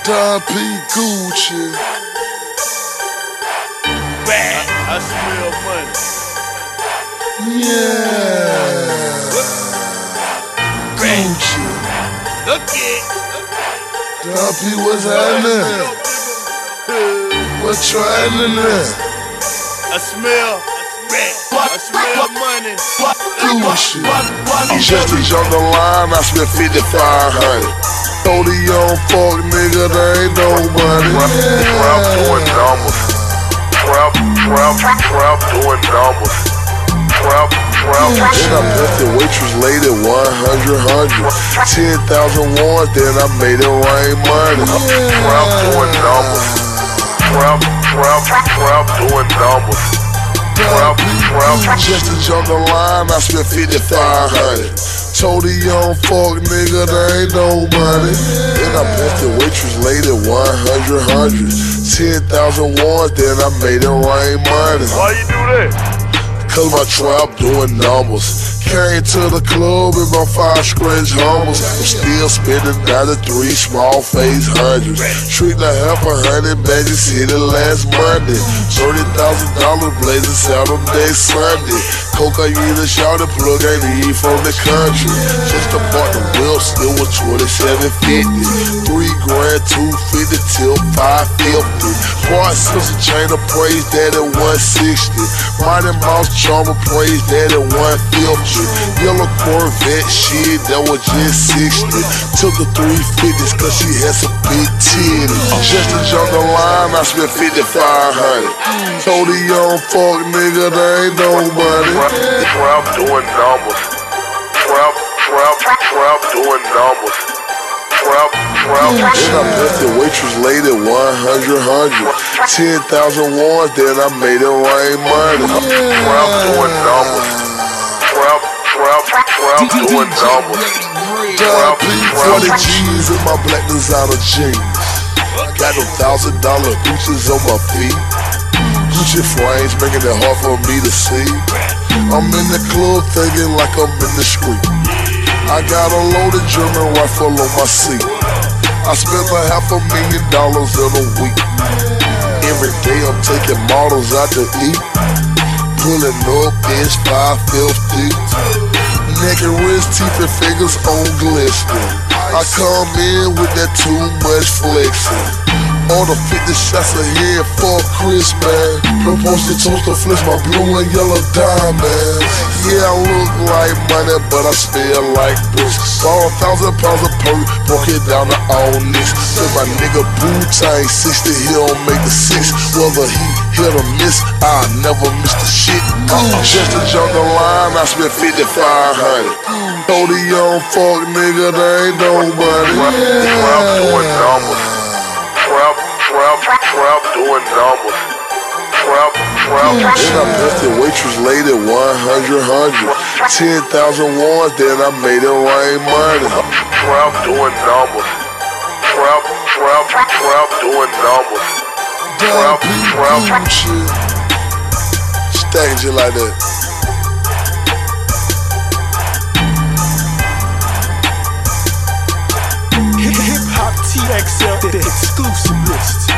Don P. Gucci. Bad. I smell money. Yeah. Gucci. Look it. Don P, what's happening? What's trending there? I smell bad. I smell money. Gucci. Just to jump the line, I spent 5,500. Told the young fuck nigga there ain't nobody. Trap doing numbers. Trap doing numbers. Trap. Then I bet the waitress lady 100. 10,000 ones, then I made it rain money. Trap doing numbers. Trap doing numbers. Just to jump the line, I spent 5,500. Told the young fuck nigga there ain't no money. Then I bet the waitress lady 100. 10,000 ones, then I made it rain money. Why you do that? Cause my trap doing numbers. Came to the club in my 5 scratch hummers. I'm still spending 93 small face hundreds. Treat like $100 badges hit it last Monday. $30,000 blazing Saturday, Sunday. Cocaine a shot and plug ain't even from the country. Just to bought the wheel, still was $27.50. $3 grand, $250 till $550. Bought sister chain of praise that at $160. Mighty Mouse Charmer praise that at $150. Yellow Corvette shit, that was just 60. Took the 350s cause she had some big titties. Just to jump the line, I spent 5,500. Told the young fuck nigga there ain't nobody. Trap doing numbers. Trap doing numbers. Trap. Then I bet the waitress lady 100. 10,000 ones, then I made it rain money. Trap doing numbers. Trap doing numbers. Don P, 40 G's in my black designer jeans. Got them $1,000 Gucci's on my feet. Gucci frames making it hard for me to see. I'm in the club thinking like I'm in the street. I got a loaded German rifle on my seat. I spent $500,000 in a week. Every day I'm taking models out to eat. Pulling up is 550. Neck and wrist, teeth and fingers on glistening. I come in with that too much flexing. All the 50 shots ahead for Christmas. Propose to toast to flesh my blue and yellow diamonds. Yeah, I look like money, but I smell like bricks. Bought 1,000 pounds of perk, broke it down to all nicks. Cause my nigga Wu-Tang 60, he don't make the 6. Whether he hit or miss, I never miss the shit. Just to jump the line, I spent 5,500. Told the young fuck nigga there ain't nobody. Trap doing numbers. Trap doing numbers. Trap. Then I bet the waitress lady 100. 10,000 ones, then I made it rain money. Trap doing numbers. Trap doing numbers. Don P, Gucci. Stacking shit like that. Hip Hop TXL, the exclusive list.